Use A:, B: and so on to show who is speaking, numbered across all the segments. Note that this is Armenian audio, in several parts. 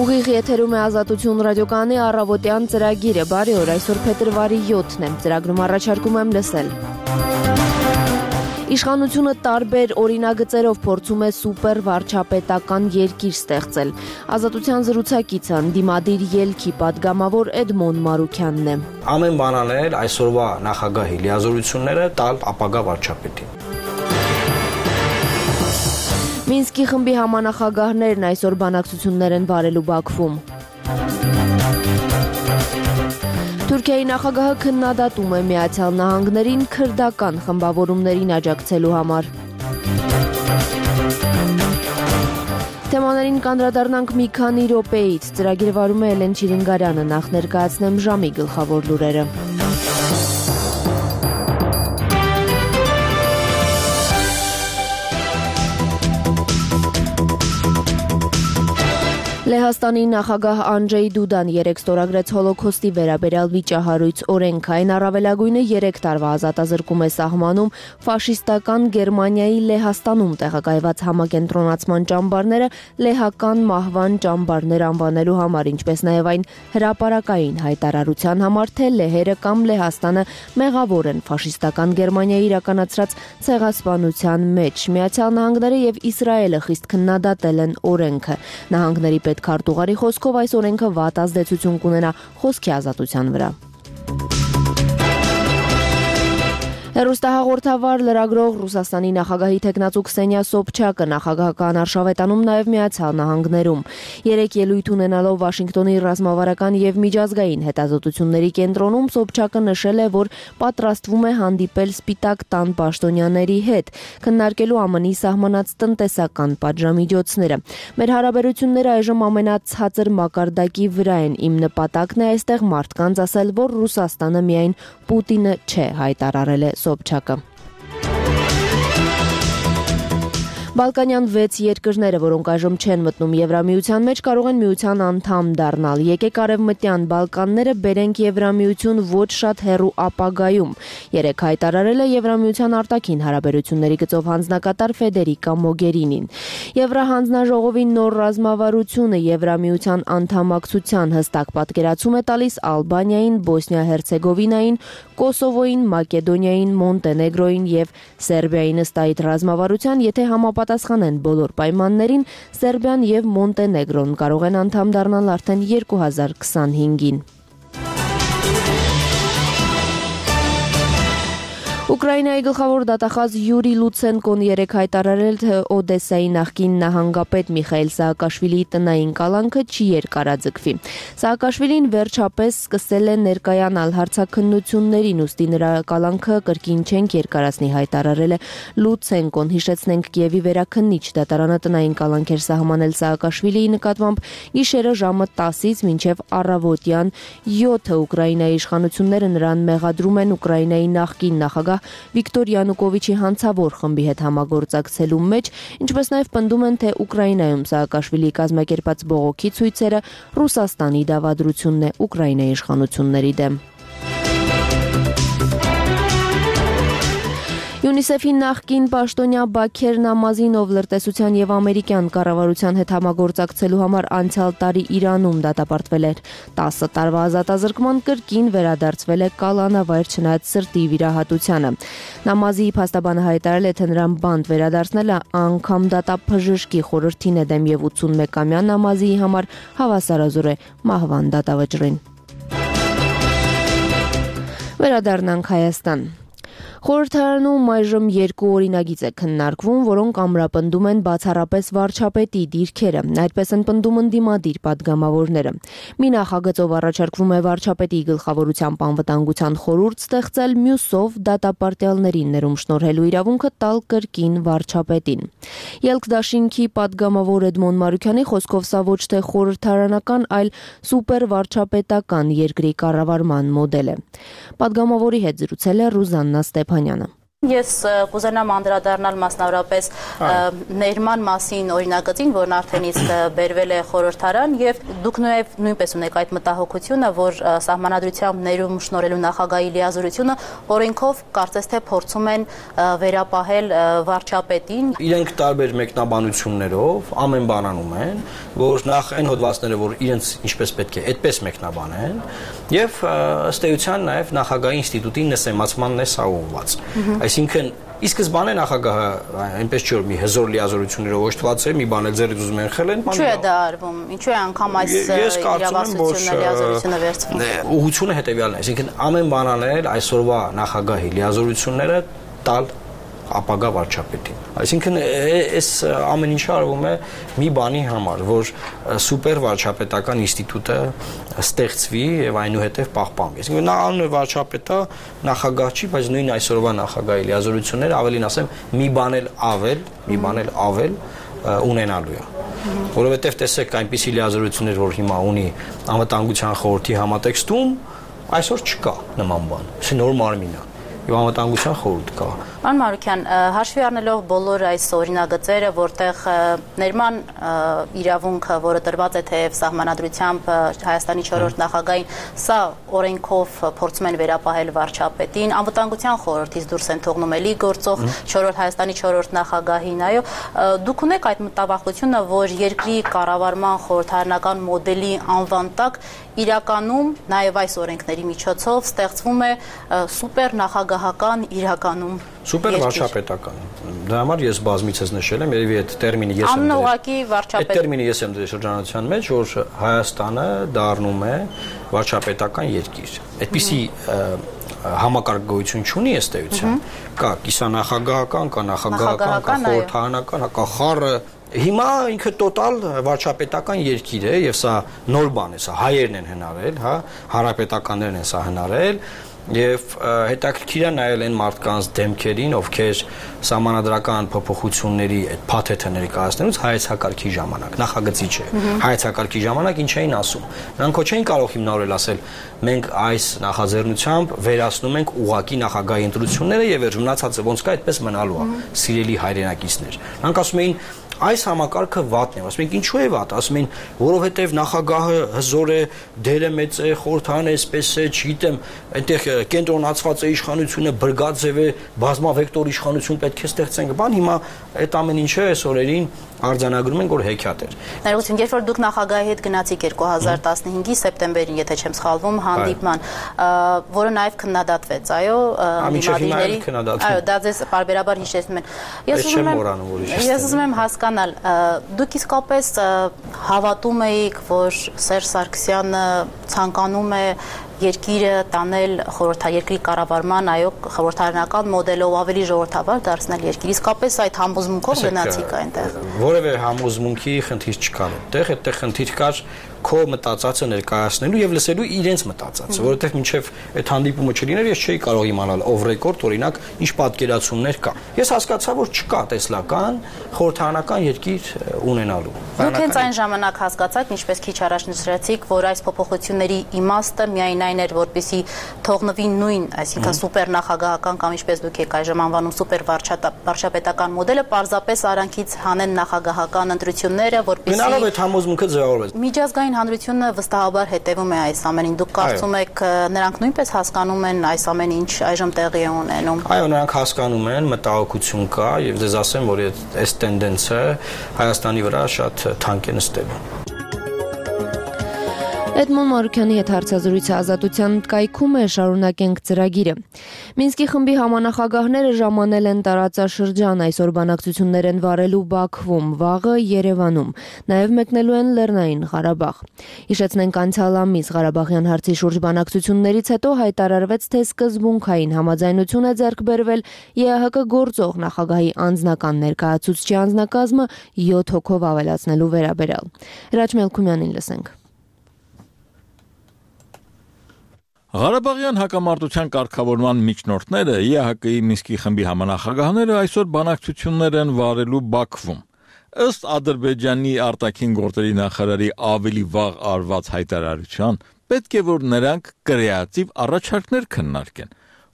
A: Ուղիղ եթերում է Ազատություն ռադիոկայանի առավոտյան ծրագիրը, բարի օր, այսօր փետրվարի 7-ն է, ծրագրում առաջարկում եմ լսել։ Իշխանությունը տարբեր օրինագծերով փորձում է սուպեր վարչապետական երկիր ստեղծել։ Ազատության զրուցակիցը ընդդիմադիր ելքի պատգամավոր Էդմոն Մարուքյանն է։
B: Ամեն բան անել այսօրվա նախագահի լիազորությունները տալ ապագա վարչապետին։
A: Մինսկի խմբի համանախագահներն այսօր բանակցություններ են վարելու Բաքվում։ Թուրքիայի նախագահը քննադատում է Միացյալ Նահանգներին քրդական խմբավորումներին աջակցելու համար։ Թեմաներին կանդրադառնանք մի քանի րոպեից, ծրագիրը վարում է Էլեն Չիրինգարյանը, նախ ներկայացնեմ ժամի գլխավոր լուրերը։ Լեհաստանի նախագահ Անջեյ Դուդան 3 ստորագրեց հոլոքոստի վերաբերյալ վիճահարույց օրենք, այն առավելագույնը 3 տարվա ազատազրկում է սահմանում ֆաշիստական Գերմանիայի Լեհաստանում տեղակայված համակենտրոնացման ճամբարները լեհական մահվան ճամբարներ անվանելու համար, ինչպես նաև այն հրապարակային հայտարարության համար, թե լեհերը կամ Լեհաստանը մեղավոր են ֆաշիստական Գերմանիայի իրականացրած ցեղասպանության մեջ։ Միացյալ Նահանգները եւ Իսրայելը խիստ քննադատել են օրենքը։ Նահանգների քարտուղարի խոսքով այս օրենքը վատ ազդեցություն կունենա խոսքի ազատության վրա։ Հեռուստահաղորդավար լրագրող Ռուսաստանի նախագահի թեկնածու Քսենիա Սոբչակը նախագահական արշավետանում նաև Միացյալ Նահանգներում։ 3 ելույթ ունենալով Վաշինգտոնի ռազմավարական եւ միջազգային հետազոտությունների կենտրոնում Սոբչակը նշել է, որ պատրաստվում է հանդիպել Սպիտակ տան պաշտոնյաների հետ, քննարկելու ԱՄՆ-ի սահմանած տնտեսական պատժամիջոցները։ Մեր հարաբերությունները այժմ ամենացածր մակարդակի վրա են։ Իմ նպատակն է այստեղ մարդկանց ասել, որ Ռուսաստանը միայն Պուտինը չէ, հայտարարել է Սոբչակը։ Բալկանյան 6 երկրները, որոնք այժմ չեն մտնում Եվրամիության մեջ, կարող են միության անդամ դառնալ։ Եկեք արևմտյան Բալկանները բերենք Եվրամիություն ոչ շատ հեռու ապագայում, երեկ հայտարարել է Եվրամիության արտաքին հարաբերությունների գծով հանձնակատար Ֆեդերիկա Մոգերինին։ Եվրահանձնաժողովի նոր ռազմավարությունը Եվրամիության անդամակցության հստակ պատկերացում է տալիս Ալբանիային, Բոսնիա-Հերցեգովինային, Կոսովոյին, Մակեդոնիային, Մոնտենեգրոյին եւ Սերբիային ըստ այդ ռազմավարության, եթե համապատասխանեն բոլոր պայմաններին, Սերբիան եւ Մոնտենեգրոն կարող են անդամ դառնալ արդեն 2025-ին։ Ուկրաինայի գլխավոր դատախազ Յուրի Լուցենկոն երեկ հայտարարել, թե Օդեսայի նախկին նահանգապետ Միխայիլ Սաակաշվիլիի տնային կալանքը չի երկարաձգվի։ Սաակաշվիլին վերջապես սկսել է ներկայանալ հարցաքննություններին, ուստի նրա կալանքը կրկին չենք երկարացնի, հայտարարել է Լուցենկոն։ Հիշեցնենք, Կիևի վերաքննիչ դատարանը տնային կալանք էր սահմանել Սաակաշվիլիի նկատմամբ գիշերը ժամը 10-ից մինչև առավոտյան 7-ը։ Ուկրաինայի իշխանությունները նրան մեղադրում են Ուկրաինայի նախկին նախագահ Վիկտոր Յանուկովիչի հանցավոր խմբի հետ համագործակցելու մեջ, ինչպես նաև պնդում են, թե Ուկրաինայում Սաակաշվիլիի կազմակերպած բողոքի ցույցերը Ռուսաստանի դավադրությունն է Ուկրաինայի իշխանությունների դեմ։ ՅՈՒՆԻՍԵՖ-ի նախկին պաշտոնյա Բաքեր Նամազինով լրտեսության եւ ամերիկյան կառավարության հետ համագործակցելու համար անցյալ տարի Իրանում դատապարտվել էր 10 տարվա ազատազրկման, կրկին վերադարձվել է կալանավայր չնայած սրտի վիրահատությանը։ Նամազիի փաստաբանը հայտարարել է, թե նրան բանտ վերադարձնելը անգամ դատաբժշկի խորհրդին է դեմ եւ 81-ամյա Նամազիի համար հավասարազոր է մահվան դատավճռին։ Վերադառնանք Հայաստան։ Խորհրդարանում այժմ 2 օրինագիծ է քննարկվում, որոնք ամրապնդում են բացառապես վարչապետի դիրքերը, այդպես են պնդում ընդդիմադիր պատգամավորները։ Մի նախագծով առաջարկվում է վարչապետի գլխավորությամբ անվտանգության խորհուրդ ստեղծել, մյուսով դատապարտյալներին ներում շնորհելու իրավունքը տալ կրկին վարչապետին։ Ելք-դաշինքի պատգամավոր Էդմոն Մարուքյանի խոսքով սա ոչ թե խորհրդարանական, այլ սուպեր վարչապետական երկրի կառավարման մոդել է։ Պատգամավորի հետ զրուցել է Ռուզաննա Ստեփանյանը։
C: Ես կուզենամ անդրադառնալ մասնավորապես ներման մասին օրինագծին, որն արդեն իսկ բերվել է խորհրդարան, եւ դուք նույնպես ունեք այդ մտահոգությունը, որ սահմանադրությամբ ներում շնորհելու նախագահի լիազորությունը օրենքով կարծես թե փորձում են վերապահել վարչապետին։
B: Իրենք տարբեր մեկնաբանություններով ամեն բան անում են, որ նախ այն հոդվածները, որ իրենց ինչպես պետք է, այդպես մեկնաբանեն, եւ ըստ էության նաեւ նախագահի ինստիտուտին նսեմացմանն է սա ուղղված։ Այսինքն ի սկզբանե նախագահը այնպես չէ որ մի հզոր լիազորություններով օժտված է, մի բան էլ ձեռից ուզում են խելեն,
C: Ինչու է դա արվում։ Ինչու է անգամ այս իրավասությունը լիազորությունը վերցվում։
B: Ուղղությունը հետեւյալն է, այսինքն ամեն բան անել այսօրվա նախագահի լիազորությունները տալ ապագա վարչապետին։ Այսինքն այս ամեն ինչը արվում է մի բանի համար, որ սուպեր վարչապետական ինստիտուտը ստեղծվի եւ այնուհետեւ պահպանվի։ Այսինքն նա անում է վարչապետը, նախագահ չի, բայց նույն այսօրվա նախագահի լիազորությունները ավելին ասեմ, մի բան էլ ավել ունենալու է։ Որովհետեւ տեսեք այնպիսի լիազորություններ, որ հիմա ունի անվտանգության խորհրդի համատեքստում, այսօր չկա նման բան։ Սա նոր մարմին է։ Եվ անվտանգության խորհուրդ կա։
C: Պարոն Մարուկյան, հաշվի առնելով բոլոր այս օրինագծերը, որտեղ ներման իրավունքը, որը տրված է թեև սահմանադրությամբ Հայաստանի 4-րդ նախագահին, սա օրենքով փորձում են վերապահել վարչապետին, անվտանգության խորհրդից դուրս են թողնում էլի գործող Հայաստանի 4-րդ նախագահին, այո, դուք ունեք այդ մտավախությունը, որ երկրի կառավարման խորհրդարանական մոդելի անվան տակ իրականում նաև այս օրենքների միջոցով ստեղծվում է սուպեր նախագահական իրականում
B: Սուպեր վարչապետական։ Դա համար ես բազմիցս նշել եմ, երևի այդ տերմինը ես եմ
C: անուղղակի վարչապետ։
B: Այդ տերմինը ես եմ դրել շրջանառության մեջ, որ Հայաստանը դառնում է վարչապետական երկիր։ Այդպիսի համակարգ գոյություն չունի ըստ էության։ Կա կիսանախագահական, կա նախագահական, կա խորհրդարանական, կա խառը Հիմա ինքը տոտալ վարչապետական երկիր է եւ սա նոր բան է, սա հայերն են հնարել, հա, հանրապետականներն են սա հնարել եւ հետաքրքիր է նայել այն մարդկանց դեմքերին, ովքեր սահմանադրական փոփոխությունների այդ փաթեթը ներկայացնելուց հայեցակարգի ժամանակ, նախագծի չէ, հայեցակարգի ժամանակ ինչ էին ասում։ Նրանք չէին կարող հիմնավորել ասել մենք այս նախաձեռնությամբ վերացնում ենք ուղակի նախագահի ընտրությունները եւ մնացածը ոնց կա այդպես մնալու է, սիրելի հայրենակիցներ։ Նրանք ասում էին այս համակարգը վատն է, ասում ենք ինչու է վատ, ասում են որովհետև նախագահը հզոր է, դերը մեծ է, խորհրդարանը այսպես է, չգիտեմ, այնտեղ կենտրոնացված է իշխանությունը, բրգաձև է, բազմավեկտոր իշխանություն պետք է ստեղծենք, բան հիմա այդ ամեն ինչը այս օրերին արձանագրում են, որ հեքիաթ էր։
C: Ներողություն, երբ որ դուք նախագահի հետ գնացիք 2015-ի սեպտեմբերին, եթե չեմ սխալվում, հանդիպման, որը նաև քննադատվեց, այո,
B: հիմնադիրների,
C: այո, դա ձեզ պարբերաբար հիշեցնում են։ Ես ուզում եմ հասկանալ, դուք իսկապես հավատում եք, որ Սերժ Սարգսյանը ցանկանում է երկիրը տանել երկրի կառավարման, այո, խորհրդարանական մոդելով ավելի ժողովրդավար դարձնել երկիր։ Իսկապես այդ համոզմունքով գնացիք այնտեղ։
B: Որևէ համոզմունքի խնդիր չկար այդտեղ խնդիր կար քո մտածածը ներկայացնելու եւ լսելու իրենց մտածածը, որովհետեւ մինչեւ այդ հանդիպումը չլիներ, ես չէի կարող իմանալ off record օրինակ ինչ պատկերացումներ կա։ Ես հասկացա, որ չկա տեսլական խորհրդարանական երկիր ունենալու։
C: Դուք հենց այն ժամանակ հասկացաք, ինչպես քիչ առաջ նշեցիք, որ այս փոփոխությունների իմաստը միայն այն էր, որպեսզի թողնվի նույն, այսինքն սուպեր նախագահական կամ ինչպես դուք եք այժմ անվանում սուպեր վարչապետական մոդելը, պարզապես արանքից հանեն նախագահական ընտրությունները, որպեսզի
B: գնալով այդ համոզմունքը ձևավորվեց։
C: Միջազգային հանրությունը վստահաբար հետևում է այս ամենին։ Դուք կարծում եք նրանք նույնպես հասկանում են այս ամեն ինչ այժմ տեղի է ունենում։
B: Այո, նրանք հասկանում են, մտահոգություն կա եւ դες ասեմ, որ այս տենդենսը Հայաստանի վրա շատ թանկ է նստելու։
A: Էդմոն Մարուկյանի հետ հարցազրույցը Ազատության կայքում է, շարունակենք ծրագիրը։ Մինսկի խմբի համանախագահները ժամանել են տարածաշրջան, այսօր բանակցություններ են վարելու Բաքվում, վաղը Երևանում, նաև մեկնելու են Լեռնային Ղարաբաղ։ Հիշեցնենք անցյալ ամիս Ղարաբաղյան հարցի շուրջ բանակցություններից հետո հայտարարվեց, թե սկզբունքային համաձայնություն է ձեռք բերվել ԵԱՀԿ գործող նախագահի անձնական ներկայացուցչի անձնակազմը 7 հոգով ավելացնելու վերաբերյալ։ Հրաչ Մելքումյանին լսենք։
D: Ղարաբաղյան հակամարտության կարգավորման միջնորդները ԵԱՀԿ-ի Մինսկի խմբի համանախագահները այսօր բանակցություններ են վարելու Բաքվում։ Ըստ Ադրբեջանի արտաքին գործերի նախարարի ավելի վաղ արված հայտարարության, պետք է որ նրանք կրեատիվ առաջարկներ քննարկեն։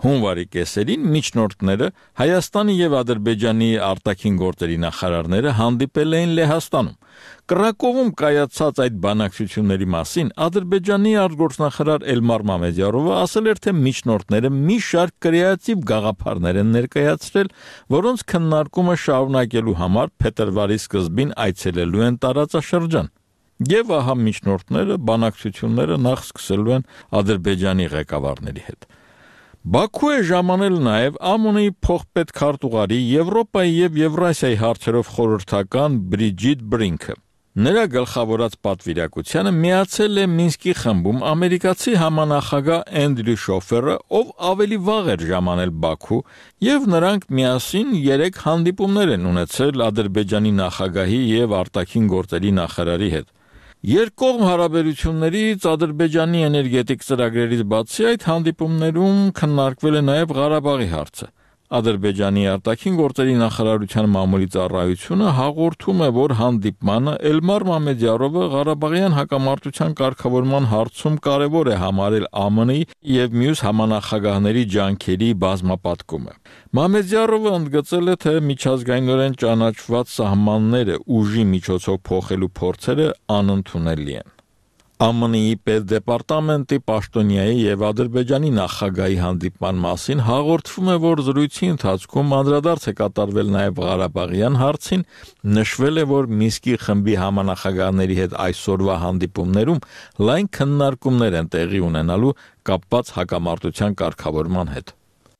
D: Հունվարի կեսերին միջնորդները Հայաստանի եւ Ադրբեջանի արտաքին գործերի նախարարները հանդիպել էին Լեհաստանում։ Կրակովում կայացած այդ բանակցությունների մասին Ադրբեջանի արտգործնախարար Էլմար Մամեդյարովը ասել էր, թե միջնորդները մի շարք կրեատիվ գաղափարներ են ներկայացրել, որոնց քննարկումը շարունակելու համար փետրվարի սկզբին այցելելու են տարածաշրջան։ Եվ ահա միջնորդները բանակցությունները նախ սկսելու են Ադրբեջանի ղեկավարների հետ։ Բաքու է ժամանել նաև ԱՄՆ-ի փոխպետ քարտուղարի Եվրոպայի եւ Եվրասիայի հարցերով խորհրդական Բրիջիտ Բրինքը։ Նրա գլխավորած պատվիրակությանը միացել է Մինսկի խմբում ամերիկացի համանախագահ Էնդրյու Շոֆերը, ով ավելի վաղ էր ժամանել Բաքու, եւ նրանք միասին 3 հանդիպումներ են ունեցել Ադրբեջանի նախագահի եւ արտաքին գործերի նախարարի հետ։ Երկկողմ հարաբերություններից Ադրբեջանի էներգետիկ ծրագրերից բացի այդ հանդիպումներում քննարկվել է նաև Ղարաբաղի հարցը։ Ադրբեջանի արտաքին գործերի նախարարության մամուլի ծառայությունը հաղորդում է, որ հանդիպմանը Էլմար Մամեդյարովը Ղարաբաղյան հակամարտության կարգավորման հարցում կարևոր է համարել ԱՄՆ-ի եւ մյուս համանախագահների ջանքերի բազմապատկումը։ Մամեդյարովը ընդգծել է, թե միջազգայինորեն ճանաչված սահմանները ուժի միջոցով փոխելու փորձերը անընդունելի են։ ԱՄՆ-ի պետդեպարտամենտի պաշտոնյայի եւ Ադրբեջանի նախագահի հանդիպման մասին հաղորդվում է, որ զրույցի ընթացքում անդրադարձ է կատարվել նաեւ Ղարաբաղյան հարցին, նշվել է, որ Մինսկի խմբի համանախագահների հետ այսօրվա հանդիպումներում լայն քննարկումներ են տեղի ունենալու կապված հակամարտության կարգավորման հետ։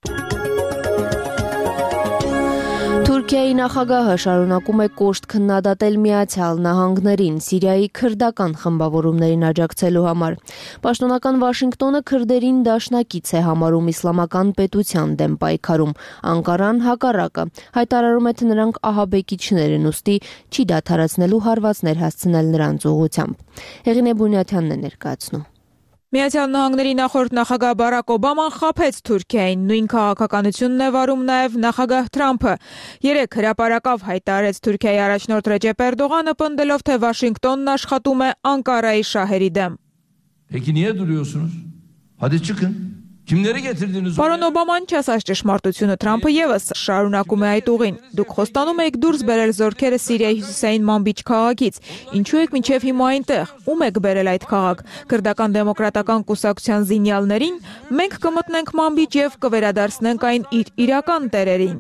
A: Թուրքիայի նախագահը շարունակում է կոշտ քննադատել Միացյալ Նահանգներին Սիրիայի քրդական խմբավորումներին աջակցելու համար։ Պաշտոնական Վաշինգտոնը քրդերին դաշնակից է համարում իսլամական պետության դեմ պայքարում։ Անկարան հակառակը հայտարարում է, թե նրանք ահաբեկիչներ են, ուստի չի դադարեցնելու հարվածներ հասցնել նրանց ուղղությամբ։ Հեղինե Բունյաթյանն է ներկայացնում։
E: Միացյալ Նահանգների նախորդ նախագահ Բարակ Օբաման խաբեց Թուրքիային, նույն քաղաքականությունն է վարում նաև նախագահ Թրամփը։ 3 հրապարակավ հայտարարեց Թուրքիայի առաջնորդ Ռեջեփ Էրդողանը, պնդելով, թե Վաշինգտոնն աշխատում է Անկարայի շահերի դեմ։
F: Peki niye duruyorsunuz? Hadi çıkın. Kimleri getirdiniz?
E: Պարոն Օբաման չասաց ճշմարտությունը, Թրամփը եւս շարունակում է այդ ուղին։ Դուք խոստանում եք դուրս բերել զորքերը Սիրիայի հյուսիսային Մանբիջ քաղաքից։ Ինչու եք մինչև հիմա այնտեղ։ Ում եք բերել այդ քաղաք։ Քրդական դեմոկրատական կուսակցության զինյալներին։ Մենք կմտնենք Մանբիջ եւ կվերադարձնենք այն իր իրական տերերին։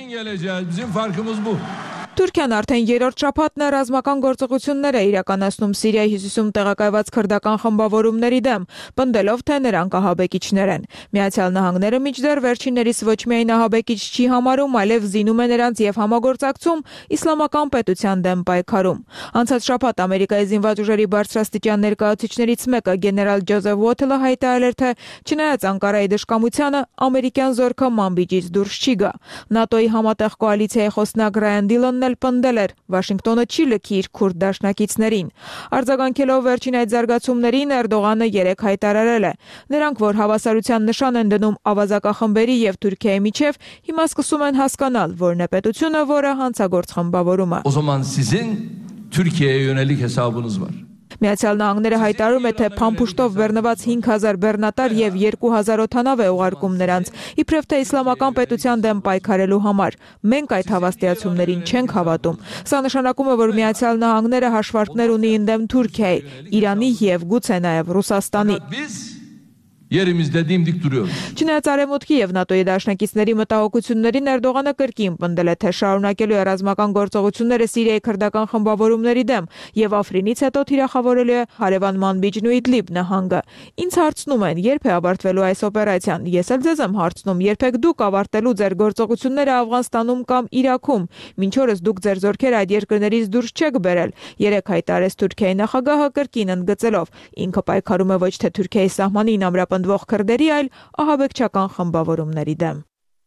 E: Թուրքիան արդեն երրորդ շաբաթն է ռազմական գործողություններ է իրականացնում Սիրիայի հյուսիսում տեղակայված քրդական խմբավորումների դեմ, պնդելով, թե նրանք ահաբեկիչներ են։ Միացյալ Նահանգները մինչդեռ վերջիններիս ոչ միայն ահաբեկիչ չի համարում, այլև զինում է նրանց եւ համագործակցում իսլամական պետության դեմ պայքարում։ Անցած շաբաթ Ամերիկայի զինված ուժերի բարձրաստիճան ներկայացուցիչներից մեկը գեներալ Ջոզեֆ Ուոթելը հայտարարել էր, թե չնայած Անկարայի դժկամությանը ամերիկյան զորքը Մանբիջից դուրս չի գա։ ՆԱՏՕ-ի համատեղ կոալիցիայի խոսնակ Ռայան Դիլոնն էլ պնդել էր, Վաշինգտոնը չի լքի իր քուրդ դաշնակիցներին։ Արձագանքելով վերջին այդ զարգացումներին Էրդողանը 3 հայտարարել է։ Նրանք, որ հավասարության նշան են դնում ավազակախմբերի եւ Թուրքիայի միջև, հիմա սկսում են հասկանալ, որն է պետությունը, որը հանցագործ խմբավորում է։
F: O zaman sizin Türkiye'ye yönelik hesabınız var.
E: Միացյալ Նահանգները հայտարարում է, թե փամփուշտով բեռնված 5000 բեռնատար եւ 2000 օդանավ է ուղարկում նրանց, իբրև թե իսլամական պետության դեմ պայքարելու համար։ Մենք այդ հավաստիացումներին չենք հավատում։ Սա նշանակում է, որ Միացյալ Նահանգները հաշվարկներ ունի ընդդեմ Թուրքիայի, Իրանի եւ գուցե նաեւ Ռուսաստանի։
F: Yerimizde dimdik duruyoruz.
E: Չնայած Արևմուտքի եւ ՆԱՏՕ-ի դաշնակիցների մտահոգություններին Էրդողանը կրկին պնդել է, թե շարունակելու է ռազմական գործողությունները Սիրիայի քրդական խմբավորումների դեմ եւ Աֆրինից հետո թիրախավորելու է հարևան Մանբիջն ու Իդլիբ նահանգը։ Ինձ հարցնում են, երբ է ավարտվելու այս օպերացիան։ Ես էլ ձեզ եմ հարցնում, երբեք դուք ավարտելու ձեր գործողությունները Աֆղանստանում կամ Իրաքում։ Մինչ օրս դուք ձեր զորքերը այդ երկրներից դուրս չեք բերել։ 3 հայտարարեց Թուրքիայի նախագահը կրկին ընդգծելով, ինքը պայքարում է ոչ թե Թուրքիայի սահմանին ամրապնդվող քրդերի, այլ ահաբեկչական խմբավորումների դեմ։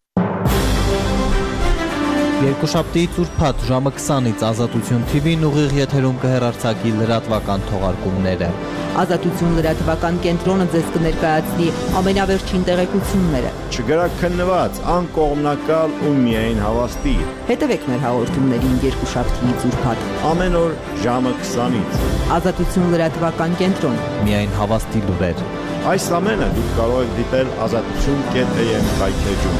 G: Երկուշաբթիից ուրբաթ ժամը 20-ից Ազատություն TV-ն ուղիղ եթերում կհեռարձակի լրատվական թողարկումները։
H: Ազատություն լրատվական կենտրոնը ձեզ կներկայացնի ամենավերջին տեղեկությունները։
I: Չգրաքննված, անկողմնակալ ու միայն հավաստի։
H: Հետևեք մեր հաղորդումներին երկուշաբթիից ուրբաթ
I: Ամեն օր ժամը 20-ից։
H: Ազատություն լրատվական կենտրոն։
G: Միայն հավաստի լուրեր։
I: Այս ամենը դուք կարող եք դիտել azatutsun.am կայքեջում։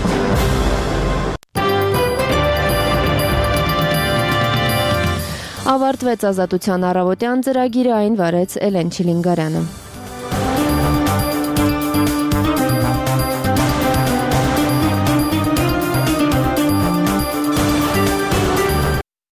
A: Ավարտվեց Ազատության առավոտյան ծրագիրը, այն վարեց Էլեն Չիլինգարյանը։